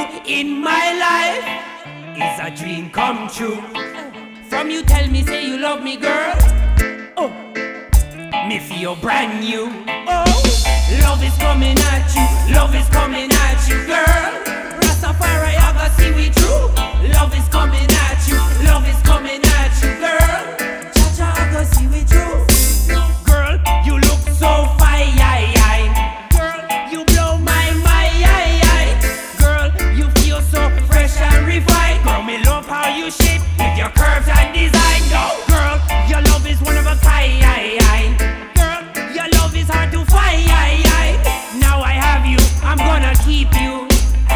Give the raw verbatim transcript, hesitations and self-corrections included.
in my life is a dream come true. From you tell me say you love me, girl. Oh, me feel brand new. Oh, love is coming at you, love is coming at you, girl.